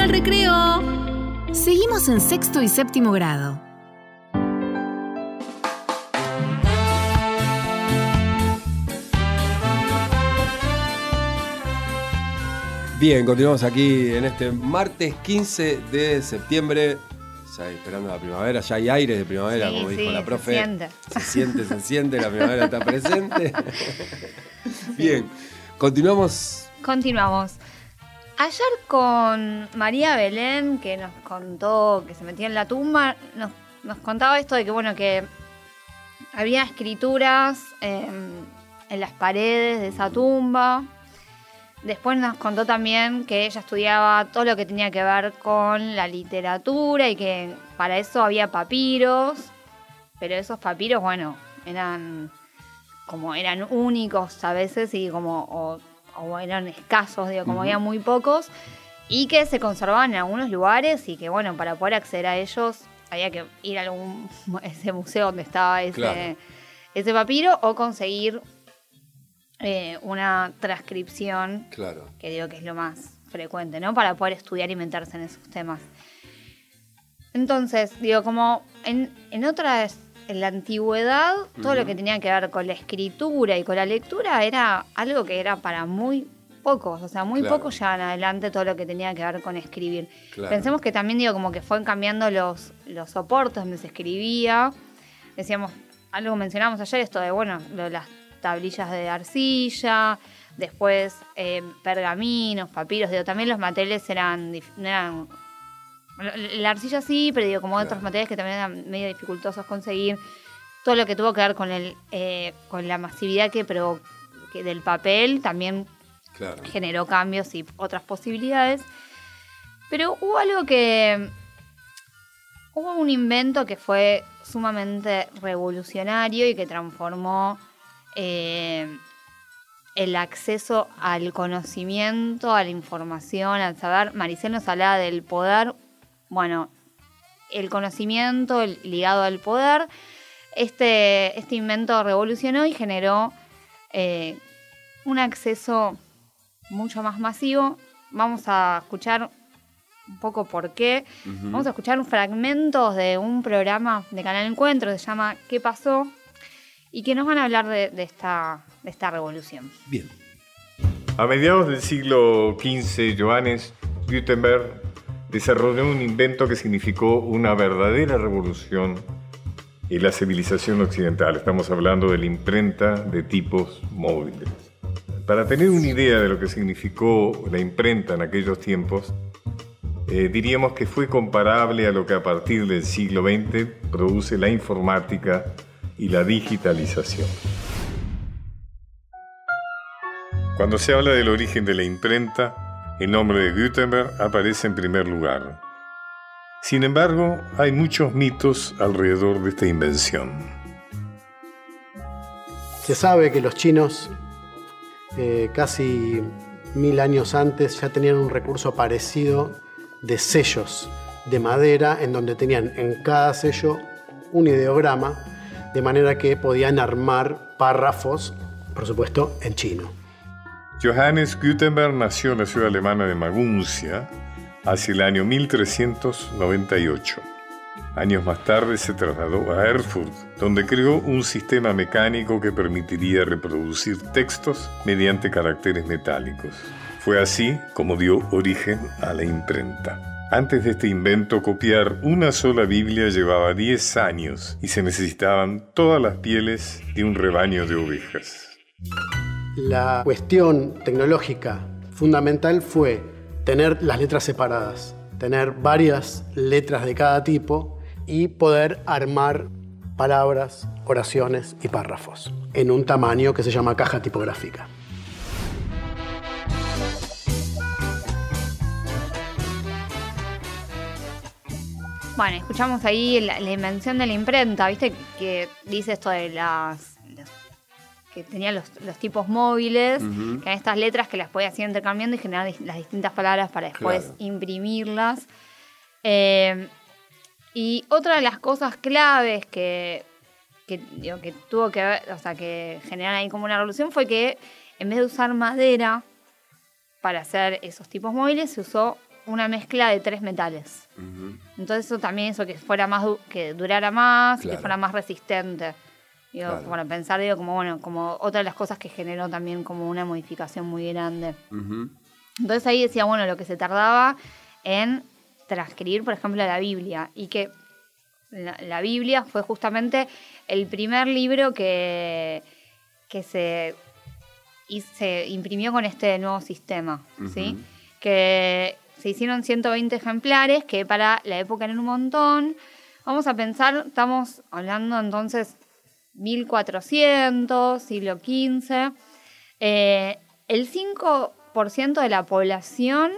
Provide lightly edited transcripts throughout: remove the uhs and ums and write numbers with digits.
al recreo. Seguimos en sexto y séptimo grado. Bien, continuamos aquí en este martes 15 de septiembre. Ya esperando la primavera, ya hay aires de primavera, como dijo la profe. Se siente, la primavera está presente. Bien, continuamos. Ayer con María Belén, que nos contó que se metía en la tumba, nos contaba esto de que, bueno, que había escrituras en las paredes de esa tumba. Después nos contó también que ella estudiaba todo lo que tenía que ver con la literatura y que para eso había papiros, pero esos papiros, bueno, eran únicos a veces y o eran escasos, digo, como había muy pocos, y que se conservaban en algunos lugares y que, bueno, para poder acceder a ellos había que ir a ese museo donde estaba ese papiro o conseguir una transcripción, que digo que es lo más frecuente, ¿no? Para poder estudiar y meterse en esos temas. Entonces, digo, como en la antigüedad, todo lo que tenía que ver con la escritura y con la lectura era algo que era para muy pocos, o sea, muy pocos llevaban adelante todo lo que tenía que ver con escribir. Pensemos que también, digo, como que fueron cambiando los soportes donde se escribía. Decíamos, algo mencionamos ayer, esto de, bueno, las tablillas de arcilla, después pergaminos, papiros, digo, también los materiales eran la arcilla sí, pero digo, como otros materiales que también eran medio dificultosos conseguir, todo lo que tuvo que ver con la masividad que del papel también generó cambios y otras posibilidades, pero hubo un invento que fue sumamente revolucionario y que transformó el acceso al conocimiento, a la información, al saber. Maricel nos hablaba del poder. Bueno, el conocimiento ligado al poder. Este invento revolucionó y generó un acceso mucho más masivo. Vamos a escuchar un poco por qué. Vamos a escuchar fragmentos de un programa de Canal Encuentro que se llama ¿Qué pasó? Y que nos van a hablar de esta revolución. Bien. A mediados del siglo XV, Johannes Gutenberg desarrolló un invento que significó una verdadera revolución en la civilización occidental. Estamos hablando de la imprenta de tipos móviles. Para tener una idea de lo que significó la imprenta en aquellos tiempos, diríamos que fue comparable a lo que a partir del siglo XX produce la informática y la digitalización. Cuando se habla del origen de la imprenta, el nombre de Gutenberg aparece en primer lugar. Sin embargo, hay muchos mitos alrededor de esta invención. Se sabe que los chinos, casi 1000 años antes, ya tenían un recurso parecido de sellos de madera, en donde tenían en cada sello un ideograma, de manera que podían armar párrafos, por supuesto, en chino. Johannes Gutenberg nació en la ciudad alemana de Maguncia hacia el año 1398. Años más tarde se trasladó a Erfurt, donde creó un sistema mecánico que permitiría reproducir textos mediante caracteres metálicos. Fue así como dio origen a la imprenta. Antes de este invento, copiar una sola Biblia llevaba 10 años y se necesitaban todas las pieles de un rebaño de ovejas. La cuestión tecnológica fundamental fue tener las letras separadas, tener varias letras de cada tipo y poder armar palabras, oraciones y párrafos en un tamaño que se llama caja tipográfica. Bueno, escuchamos ahí la invención de la imprenta, ¿viste? Que dice esto de que tenía los tipos móviles, que eran estas letras que las podías ir intercambiando y generar las distintas palabras para después imprimirlas. Y otra de las cosas claves que tuvo que ver, o sea, que generaron ahí como una revolución fue que en vez de usar madera para hacer esos tipos móviles, se usó una mezcla de 3 metales. Entonces eso también hizo que fuera más que durara más, y que fuera más resistente. Digo, para pensar, como otra de las cosas que generó también como una modificación muy grande. Entonces ahí decía, lo que se tardaba en transcribir, por ejemplo, la Biblia, y que la Biblia fue justamente el primer libro que se imprimió con este nuevo sistema, ¿sí? Que se hicieron 120 ejemplares, que para la época eran un montón. Vamos a pensar, estamos hablando entonces 1400, siglo XV. El 5% de la población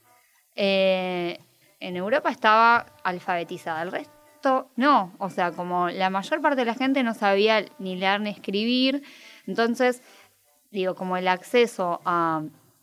en Europa estaba alfabetizada, el resto no. O sea, como la mayor parte de la gente no sabía ni leer ni escribir, entonces, como el acceso a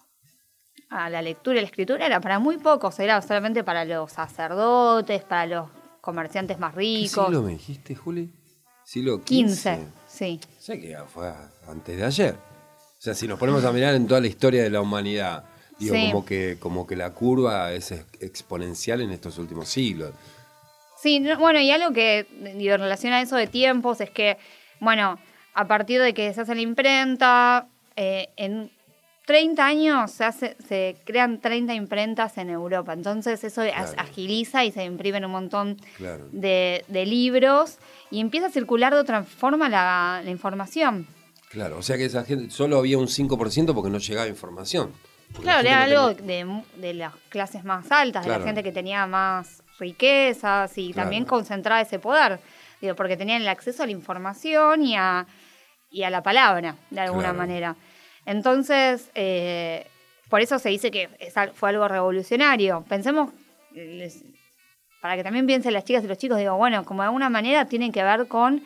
la lectura y la escritura era para muy pocos, era solamente para los sacerdotes, para los comerciantes más ricos. ¿Qué siglo me dijiste, Juli? Siglo XV, sí. O sea que fue antes de ayer. O sea, si nos ponemos a mirar en toda la historia de la humanidad, como que la curva es exponencial en estos últimos siglos. Sí, y algo que en relación a eso de tiempos es que, a partir de que se hace la imprenta, en 30 años se crean 30 imprentas en Europa. Entonces eso agiliza y se imprimen un montón de libros y empieza a circular de otra forma la información. Claro, o sea que esa gente solo había un 5% porque no llegaba información. Claro, era algo de las clases más altas, de la gente que tenía más riquezas y también concentraba ese poder. Porque tenían el acceso a la información y a la palabra, de alguna manera. Entonces, por eso se dice que fue algo revolucionario. Pensemos, para que también piensen las chicas y los chicos, como de alguna manera tienen que ver con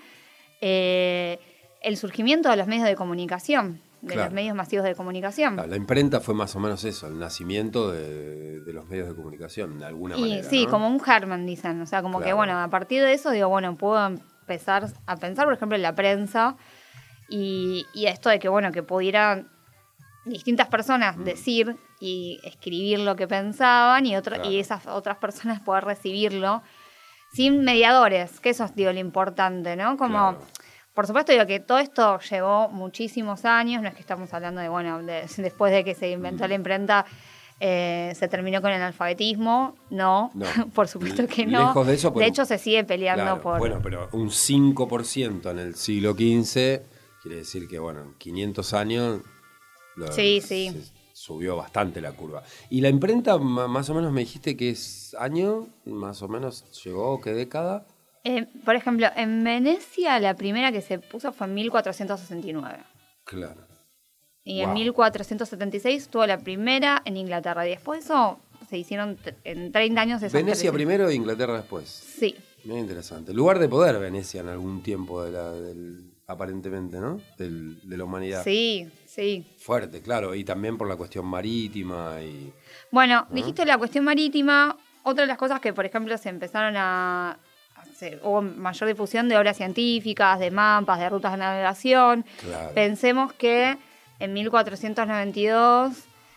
el surgimiento de los medios de comunicación, los medios masivos de comunicación. La imprenta fue más o menos eso, el nacimiento de los medios de comunicación, de alguna manera. Sí, ¿no? como un germen, dicen. O sea, como que, a partir de eso, puedo empezar a pensar, por ejemplo, en la prensa. Y esto de que pudieran distintas personas decir y escribir lo que pensaban y esas otras personas poder recibirlo sin mediadores, que eso es lo importante, ¿no? Por supuesto que todo esto llevó muchísimos años, no es que estamos hablando de después de que se inventó la imprenta se terminó con el analfabetismo, no. Por supuesto que no. Lejos de eso, de hecho se sigue peleando por... Bueno, pero un 5% en el siglo XV... Quiere decir que, en 500 años se subió bastante la curva. ¿Y la imprenta, más o menos me dijiste que es año? ¿Más o menos llegó? ¿Qué década? Por ejemplo, en Venecia la primera que se puso fue en 1469. Claro. Y en 1476 tuvo la primera en Inglaterra. Y después de eso se hicieron en 30 años... ¿Venecia primero e Inglaterra después? Sí. Muy interesante. Lugar de poder Venecia en algún tiempo aparentemente, ¿no? De la humanidad. Sí. Fuerte, claro, y también por la cuestión marítima y... Dijiste la cuestión marítima. Otra de las cosas que, por ejemplo, se empezaron hubo mayor difusión de obras científicas, de mapas, de rutas de navegación. Claro. Pensemos que en 1492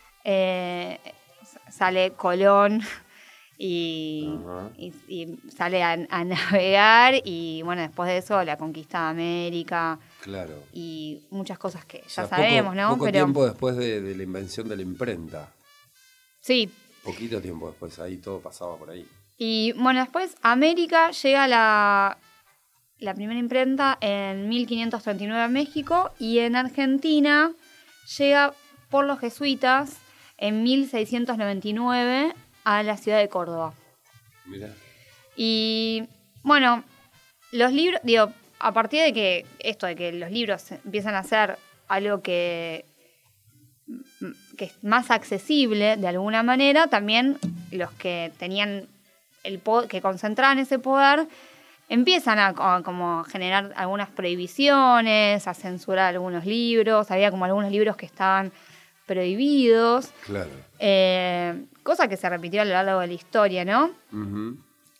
sale Colón y sale a navegar y después de eso la conquista de América y muchas cosas que ya sabemos, ¿no? Poco tiempo después de la invención de la imprenta. Sí. Poquito tiempo después, ahí todo pasaba por ahí. Y después América llega la primera imprenta en 1539 a México y en Argentina llega por los jesuitas en 1699 a la ciudad de Córdoba. Mirá. Y los libros, a partir de que los libros empiezan a ser algo que es más accesible de alguna manera, también los que tenían que concentraban ese poder empiezan a como generar algunas prohibiciones, a censurar algunos libros. Había como algunos libros que estaban prohibidos. Claro. Cosa que se repitió a lo largo de la historia, ¿no? Uh-huh.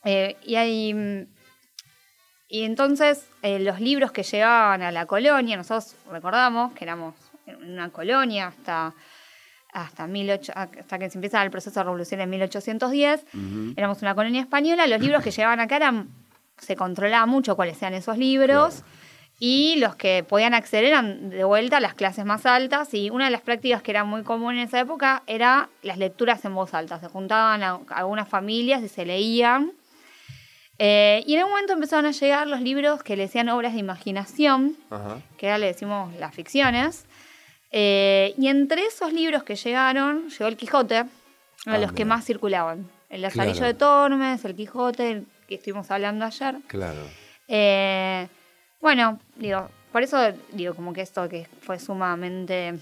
Y entonces los libros que llegaban a la colonia, nosotros recordamos que éramos en una colonia hasta que se empieza el proceso de revolución en 1810. Éramos una colonia española. Los libros que llegaban acá se controlaba mucho cuáles eran esos libros. Claro. Y los que podían acceder eran de vuelta a las clases más altas. Y una de las prácticas que era muy común en esa época era las lecturas en voz alta. Se juntaban algunas familias y se leían. Y en algún momento empezaron a llegar los libros que le decían obras de imaginación, que ahora le decimos las ficciones. Y entre esos libros que llegaron, llegó el Quijote, uno de los que más circulaban. El Lazarillo de Tormes, el Quijote, el que estuvimos hablando ayer. Claro. Bueno, por eso como que esto que fue sumamente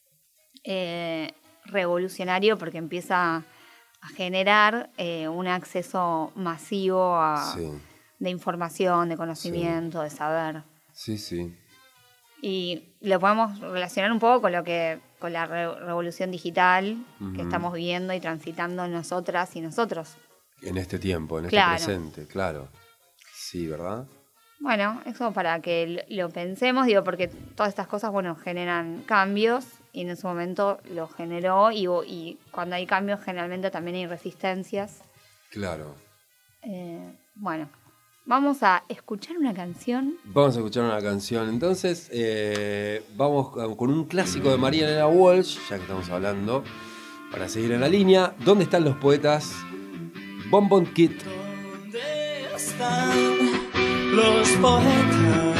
revolucionario, porque empieza a generar un acceso masivo de información, de conocimiento, de saber. Sí, sí. Y lo podemos relacionar un poco con la revolución digital que estamos viviendo y transitando nosotras y nosotros. En este tiempo, en este presente, claro. Sí, ¿verdad? Bueno, eso para que lo pensemos, porque todas estas cosas, generan cambios y en ese momento lo generó y cuando hay cambios generalmente también hay resistencias. Claro. Bueno, vamos a escuchar una canción. Vamos a escuchar una canción. Entonces, vamos con un clásico de María Elena Walsh, ya que estamos hablando, para seguir en la línea. ¿Dónde están los poetas? Bon Bon Kid. ¿Dónde están los poetas?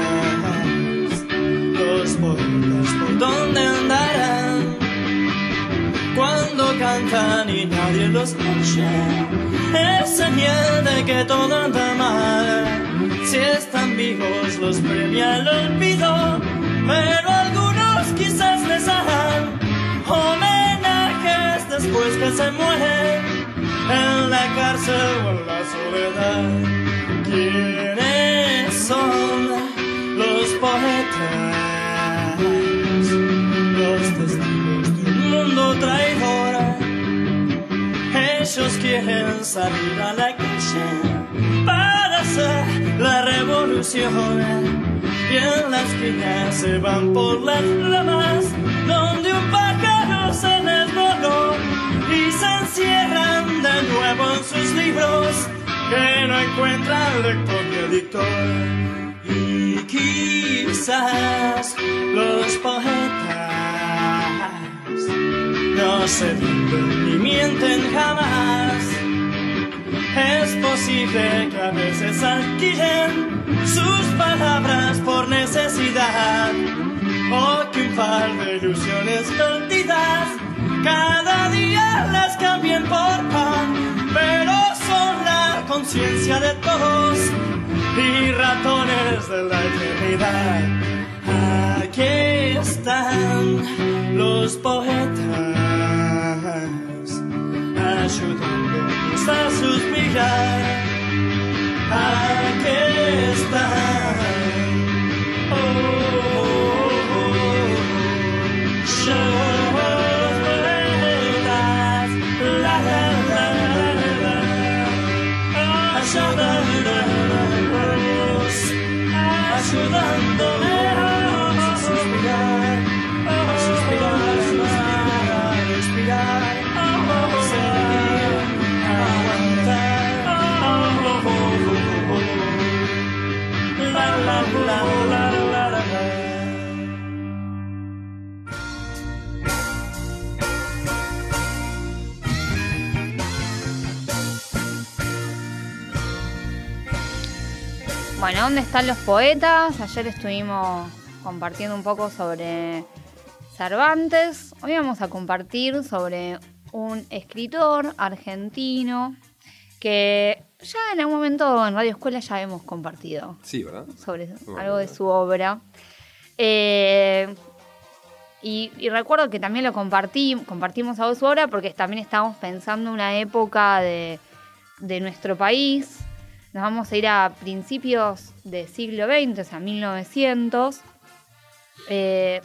Los poetas, ¿por dónde andarán? Cuando cantan y nadie los escucha, es señal de que todo anda mal. Si están vivos los premia el olvido, pero algunos quizás les harán homenajes después que se mueren en la cárcel o en la soledad. ¿Quiénes son los poetas? Los testigos de un mundo traidor. Ellos quieren salir a la calle para hacer la revolución. Y en las esquinas se van por las ramas donde un pájaro se les voló y se encierran de nuevo en sus libros que no encuentran lector ni editor. Y quizás los poetas no se venden ni mienten jamás. Es posible que a veces alquilen sus palabras por necesidad, o que un par de ilusiones perdidas cada día las cambien por pan, pero son la conciencia de todos y ratones de la eternidad. Aquí están los poetas ayudándonos a suspirar. Aquí están. Ayudándome a suspirar, a suspirar, a respirar, a seguir, a aguantar. La la la la la la. Bueno, ¿dónde están los poetas? Ayer estuvimos compartiendo un poco sobre Cervantes. Hoy vamos a compartir sobre un escritor argentino que ya en algún momento en Radio Escuela ya hemos compartido. Sí, ¿verdad? Sobre algo de su obra. Y recuerdo que también lo compartimos algo de su obra porque también estábamos pensando en una época de nuestro país. Nos vamos a ir a principios del siglo XX, o sea, 1900. Es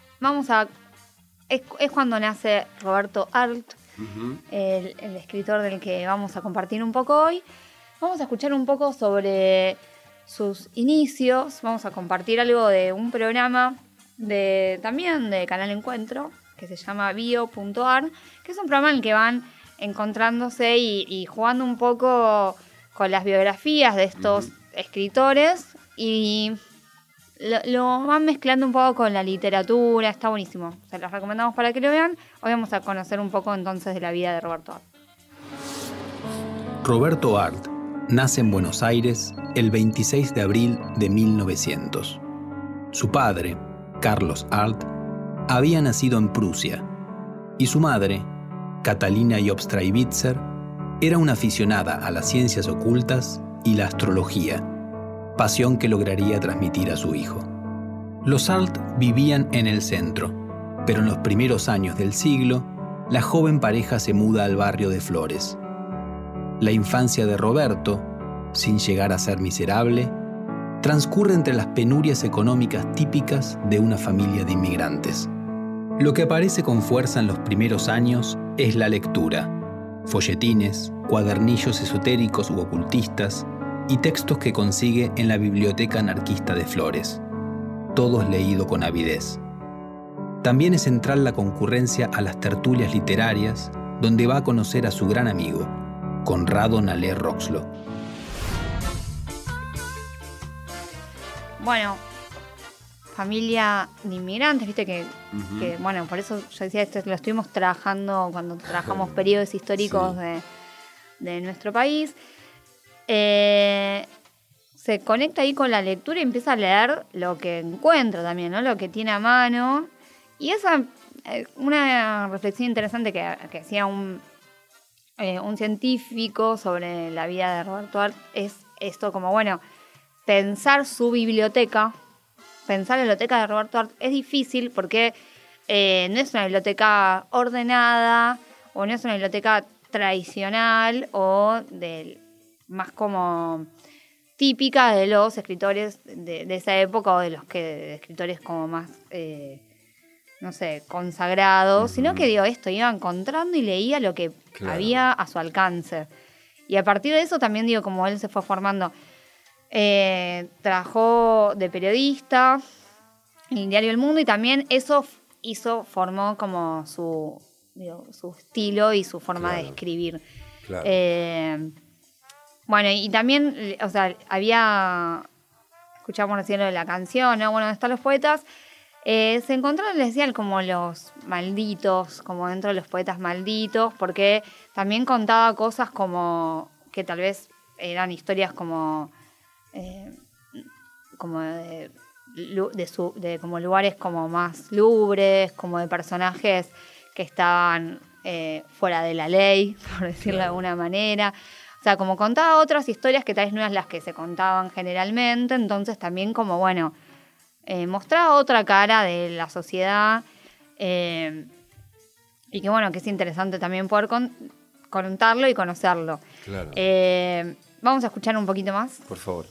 cuando nace Roberto Arlt, el escritor del que vamos a compartir un poco hoy. Vamos a escuchar un poco sobre sus inicios. Vamos a compartir algo de un programa también de Canal Encuentro, que se llama bio.ar, que es un programa en el que van encontrándose y jugando un poco con las biografías de estos escritores y lo van mezclando un poco con la literatura. Está buenísimo, se los recomendamos para que lo vean. Hoy vamos a conocer un poco entonces de la vida de Roberto Arlt. Roberto Arlt nace en Buenos Aires el 26 de abril de 1900. Su padre, Carlos Arlt, había nacido en Prusia y su madre, Catalina Jobst-Traiwitzer, era una aficionada a las ciencias ocultas y la astrología, pasión que lograría transmitir a su hijo. Los Arlt vivían en el centro, pero en los primeros años del siglo, la joven pareja se muda al barrio de Flores. La infancia de Roberto, sin llegar a ser miserable, transcurre entre las penurias económicas típicas de una familia de inmigrantes. Lo que aparece con fuerza en los primeros años es la lectura, folletines, cuadernillos esotéricos u ocultistas y textos que consigue en la biblioteca anarquista de Flores, todos leídos con avidez. También es central la concurrencia a las tertulias literarias, donde va a conocer a su gran amigo, Conrado Nalé Roxlo. Bueno, familia de inmigrantes, viste que bueno, por eso yo decía esto, lo estuvimos trabajando cuando trabajamos periodos históricos de nuestro país. Se conecta ahí con la lectura y empieza a leer lo que encuentra también, ¿no? Lo que tiene a mano. Y esa, una reflexión interesante que hacía un científico sobre la vida de Roberto Arlt es esto, como bueno, pensar su biblioteca, pensar la biblioteca de Roberto Arlt es difícil porque no es una biblioteca ordenada o no es una biblioteca tradicional o más como típica de los escritores de esa época o de escritores como más, no sé, consagrados, sino que iba encontrando y leía lo que había a su alcance. Y a partir de eso también como él se fue formando. Trabajó de periodista en el diario El Mundo y también eso formó como su estilo y su forma de escribir. Bueno, y también, o sea, escuchamos recién lo de la canción, ¿no? Bueno, ¿dónde están los poetas? Se encontraron, les decían, como los malditos, como dentro de los poetas malditos, porque también contaba cosas como que tal vez eran historias como de como lugares como más lúgubres, como de personajes que estaban fuera de la ley, por decirlo de alguna manera. O sea, como contaba otras historias que tal vez no eran las que se contaban generalmente, entonces también como, bueno, mostraba otra cara de la sociedad y que, bueno, que es interesante también poder contarlo y conocerlo. Claro. Vamos a escuchar un poquito más. Por favor.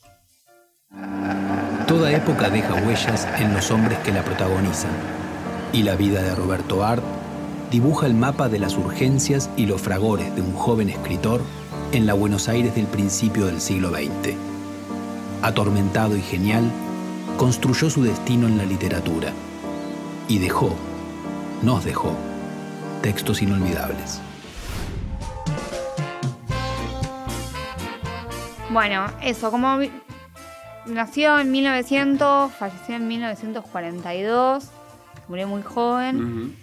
Toda época deja huellas en los hombres que la protagonizan, y la vida de Roberto Arlt dibuja el mapa de las urgencias y los fragores de un joven escritor en la Buenos Aires del principio del siglo XX. Atormentado y genial, construyó su destino en la literatura y nos dejó, textos inolvidables. Bueno, eso, como nació en 1900, falleció en 1942, murió muy joven,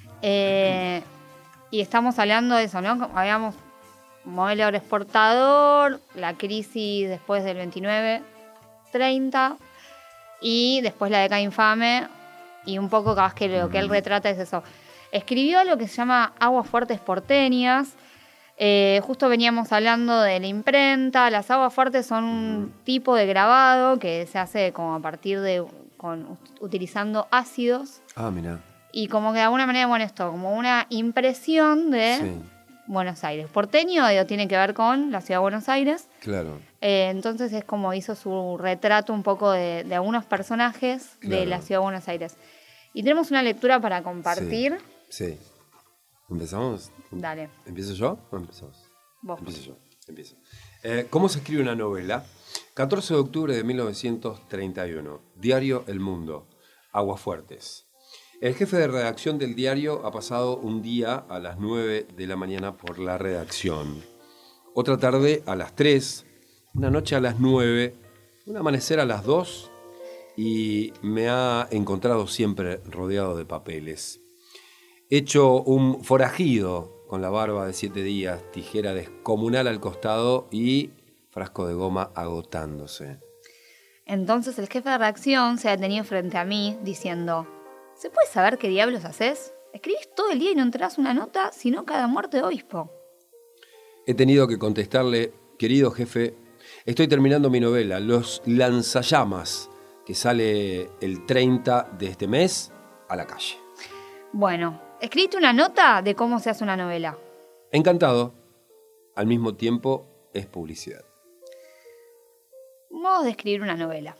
y estamos hablando de eso, ¿no? Habíamos modelo agroexportador, la crisis después del 29-30 y después la década infame, y un poco capaz que lo que él retrata es eso. Escribió lo que se llama Aguas Fuertes Porteñas. Justo veníamos hablando de la imprenta. Las aguas fuertes son un tipo de grabado que se hace como a partir de utilizando ácidos. Ah, mirá. Y como que de alguna manera, bueno, esto, como una impresión de Buenos Aires. Porteño, tiene que ver con la ciudad de Buenos Aires. Claro. Entonces es como hizo su retrato un poco de algunos personajes de la ciudad de Buenos Aires. Y tenemos una lectura para compartir. Sí. ¿Empezamos? Dale. ¿Empiezo yo o empezamos? Vos. Empiezo. ¿Cómo se escribe una novela? 14 de octubre de 1931. Diario El Mundo. Aguas Fuertes. El jefe de redacción del diario ha pasado un día a las 9 de la mañana por la redacción, otra tarde a las 3, una noche a las 9, un amanecer a las 2 y me ha encontrado siempre rodeado de papeles. Hecho un forajido con la barba de 7 días, tijera descomunal al costado y frasco de goma agotándose. Entonces el jefe de redacción se ha detenido frente a mí diciendo: ¿se puede saber qué diablos haces? Escribís todo el día y no enterás una nota, sino cada muerte de obispo. He tenido que contestarle: querido jefe, estoy terminando mi novela, Los Lanzallamas, que sale el 30 de este mes a la calle. Bueno, escribiste una nota de cómo se hace una novela. Encantado. Al mismo tiempo, es publicidad. Modo de escribir una novela.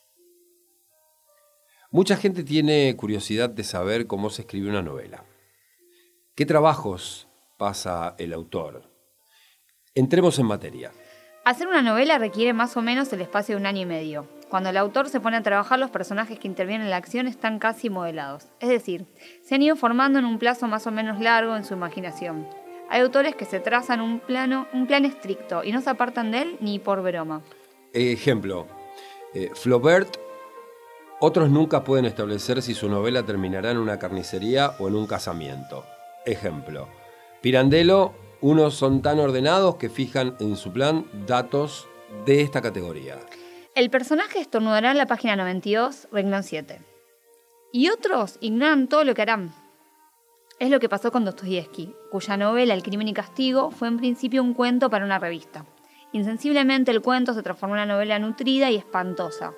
Mucha gente tiene curiosidad de saber cómo se escribe una novela. ¿Qué trabajos pasa el autor? Entremos en materia. Hacer una novela requiere más o menos el espacio de 1 año y medio. Cuando el autor se pone a trabajar, los personajes que intervienen en la acción están casi modelados. Es decir, se han ido formando en un plazo más o menos largo en su imaginación. Hay autores que se trazan un plan estricto y no se apartan de él ni por broma. Ejemplo, Flaubert. Otros nunca pueden establecer si su novela terminará en una carnicería o en un casamiento. Ejemplo, Pirandello. Unos son tan ordenados que fijan en su plan datos de esta categoría. El personaje estornudará en la página 92, renglón 7. Y otros ignoran todo lo que harán. Es lo que pasó con Dostoyevsky, cuya novela El crimen y castigo fue en principio un cuento para una revista. Insensiblemente el cuento se transformó en una novela nutrida y espantosa.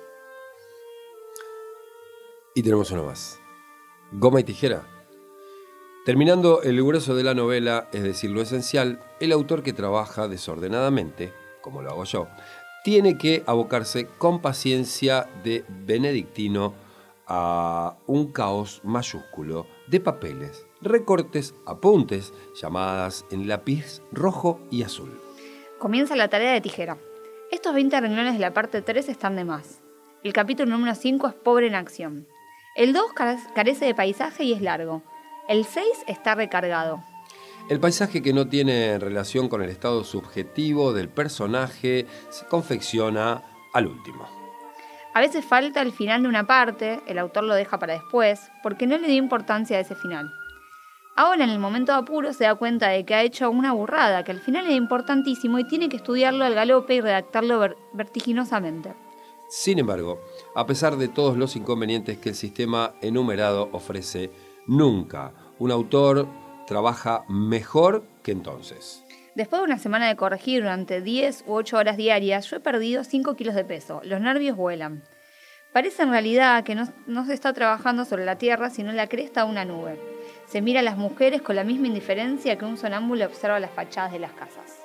Y tenemos una más. Goma y tijera. Terminando el grueso de la novela, es decir, lo esencial, el autor que trabaja desordenadamente, como lo hago yo, tiene que abocarse con paciencia de benedictino a un caos mayúsculo de papeles, recortes, apuntes, llamadas en lápiz rojo y azul. Comienza la tarea de tijera. Estos 20 renglones de la parte 3 están de más. El capítulo número 5 es pobre en acción. El 2 carece de paisaje y es largo. El 6 está recargado. El paisaje que no tiene relación con el estado subjetivo del personaje se confecciona al último. A veces falta el final de una parte, el autor lo deja para después, porque no le dio importancia a ese final. Ahora, en el momento de apuro, se da cuenta de que ha hecho una burrada, que el final es importantísimo y tiene que estudiarlo al galope y redactarlo vertiginosamente. Sin embargo, a pesar de todos los inconvenientes que el sistema enumerado ofrece, nunca un autor trabaja mejor que entonces. Después de una semana de corregir durante 10 u 8 horas diarias, yo he perdido 5 kilos de peso. Los nervios vuelan. Parece en realidad que no se está trabajando sobre la tierra, sino en la cresta de una nube. Se mira a las mujeres con la misma indiferencia que un sonámbulo observa las fachadas de las casas.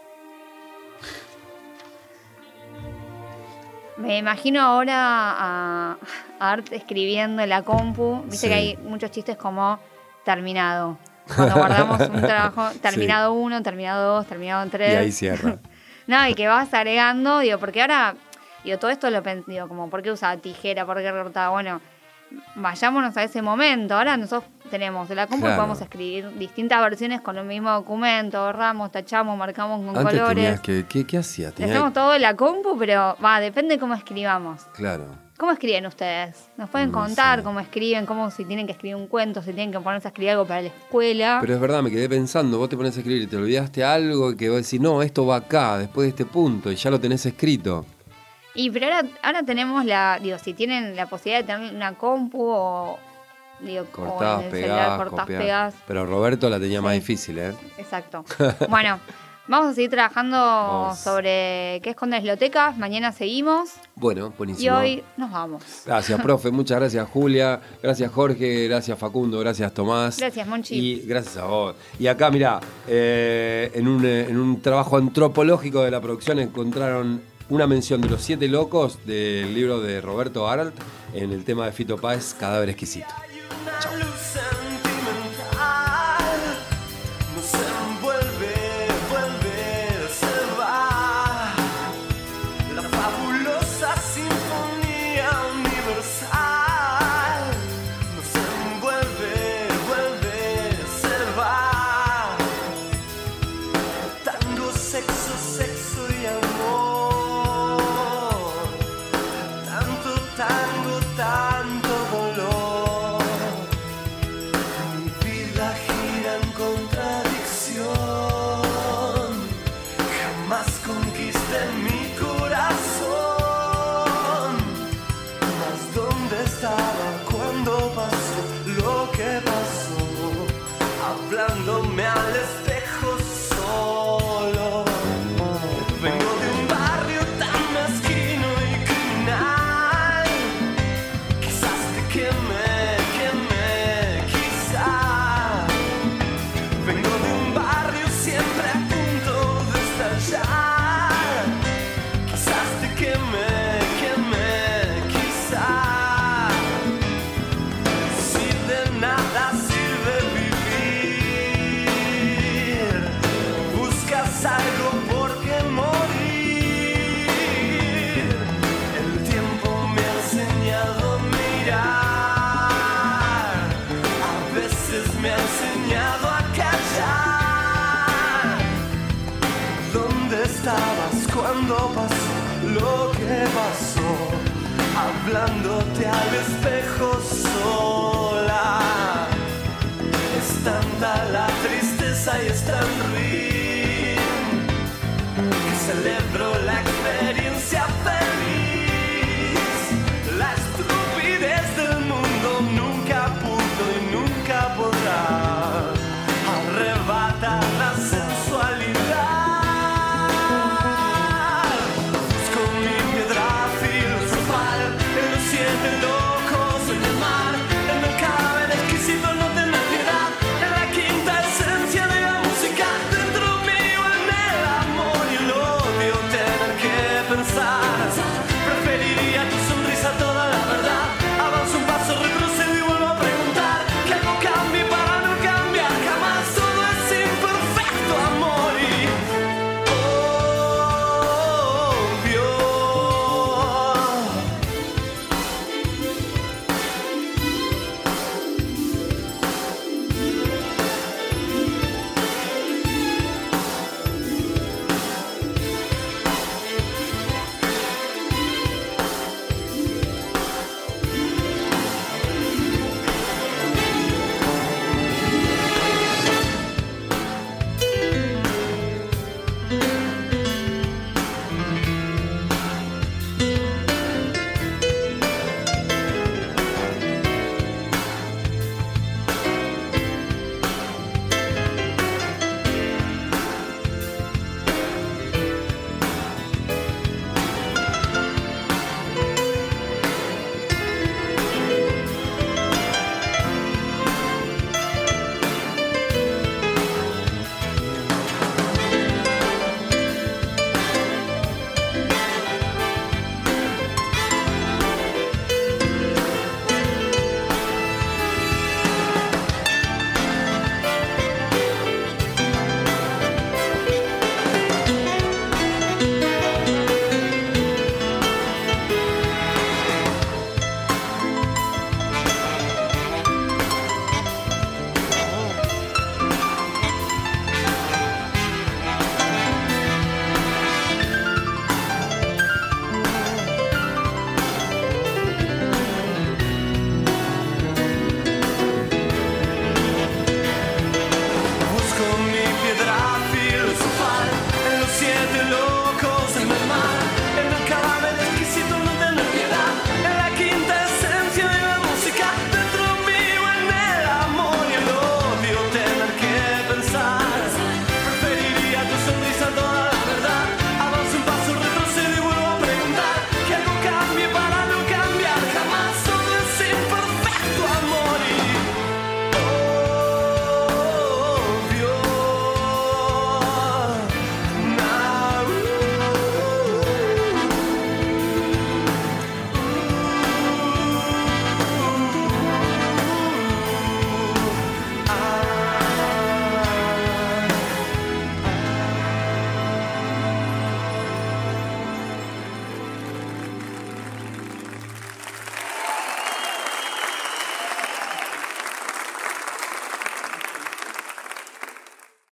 Me imagino ahora a Art escribiendo en la compu. Viste que hay muchos chistes como terminado. Cuando guardamos un trabajo, terminado 1, terminado 2, terminado 3. Y ahí cierra. No, y que vas agregando, porque ahora, todo esto lo pensé, como, ¿por qué usaba tijera? ¿Por qué recortaba? Bueno, vayámonos a ese momento. Ahora nosotros tenemos de la compu y podemos escribir distintas versiones con el mismo documento, borramos, tachamos, marcamos con antes colores. ¿Qué hacías? Hacemos todo en la compu, pero depende de cómo escribamos. Claro. ¿Cómo escriben ustedes? Nos pueden contar cómo escriben, cómo si tienen que escribir un cuento, si tienen que ponerse a escribir algo para la escuela. Pero es verdad, me quedé pensando, vos te pones a escribir y te olvidaste algo que vos decís, no, esto va acá, después de este punto, y ya lo tenés escrito. Pero ahora tenemos si tienen la posibilidad de tener una compu o cortás, o en el celular, cortás, pegás. Pero Roberto la tenía más difícil, ¿eh? Exacto. Bueno, vamos a seguir trabajando sobre qué esconde las bibliotecas. Mañana seguimos. Bueno, buenísimo. Y hoy nos vamos. Gracias, profe. Muchas gracias, Julia. Gracias, Jorge. Gracias, Facundo. Gracias, Tomás. Gracias, Monchi. Y gracias a vos. Y acá, mirá, en un trabajo antropológico de la producción encontraron una mención de los 7 locos del libro de Roberto Arlt en el tema de Fito Páez, Cadáver Exquisito. Chao. Sinfonía universal nos envuelve. hablándome al espejo solo. Vengo de un barrio tan mezquino y criminal. Quizás te queme, quizás. Vengo de un barrio siempre a punto de estallar. Quizás te queme, quizás. Si de nada sirve vivir, buscas algo por qué morir. El tiempo me ha enseñado a mirar, a veces me ha enseñado a callar. ¿Dónde estabas cuando pasó lo que pasó? Hablándote al espejo sola. Es tanta la tristeza y es tan ruin que celebro la experiencia.